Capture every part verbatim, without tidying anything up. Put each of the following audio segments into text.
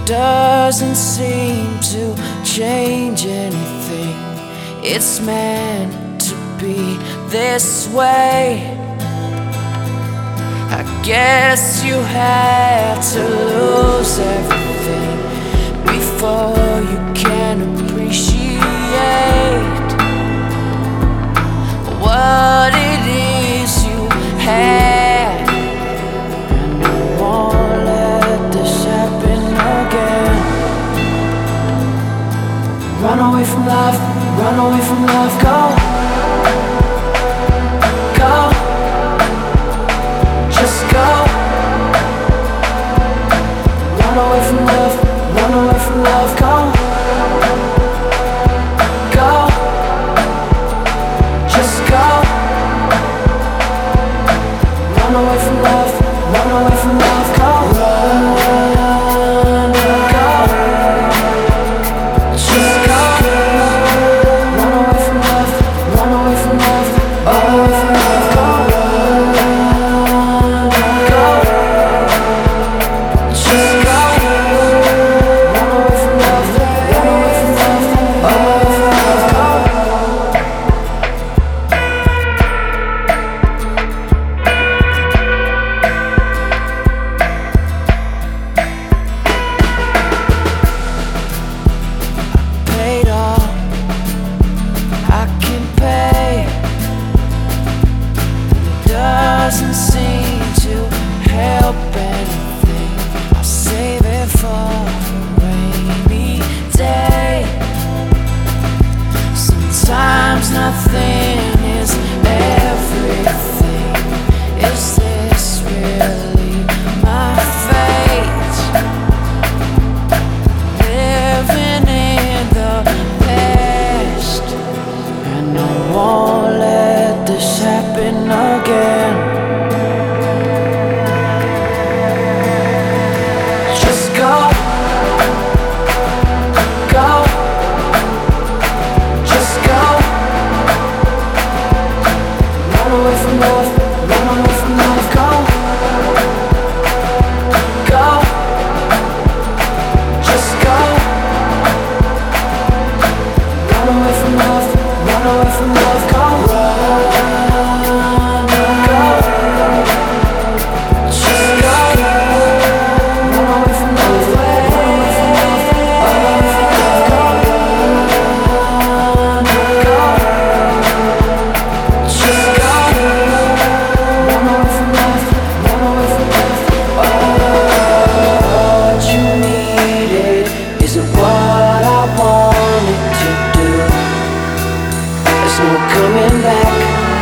doesn't seem to change anything. It's meant to be this way. I guess you had to lose everything before you can appreciate what it is you had. And I won't let this happen again. Run away from love, run away from love, go, go, just go. Run away from love, run away from love, go, go, just go. Run away from love, run away from love, go, run, go, just go. Run away from love, run away from love, run away from love, go, run, go, just go. Run away from love, run away from love, run away from love, go. Paid all I can pay. It doesn't seem to help anything. I'll save it for a rainy day. Sometimes nothing is everything. Is this really my fate? Living in the past, and I won't let this happen again. Just go, go, just go. Run away from love, run away from love, go, go, just go. Run away from love, run away from love, go, run, go, just go. Run away from love, run away from love, run away from love, go, run, go, just go. Run away from love, run away from love. What you needed isn't what I wanted to do. There's no coming back.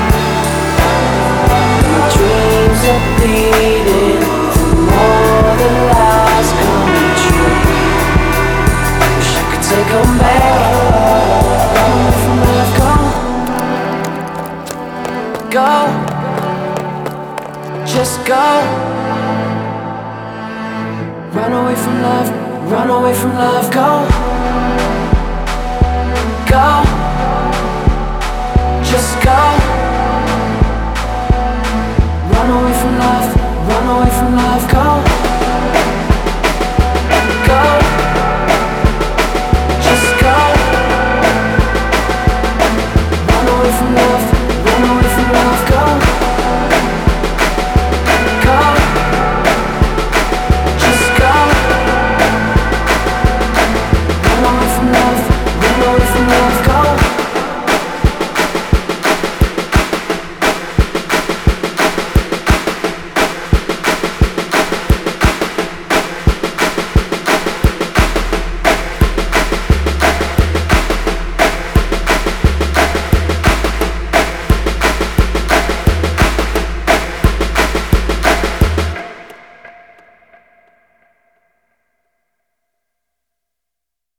My dreams are bleeding from all the lies coming true. Wish I could take 'em back. Run away from love, go, go, just go. Run away from love, run away from love, go, go, just go. Run away from love, run away from love, go.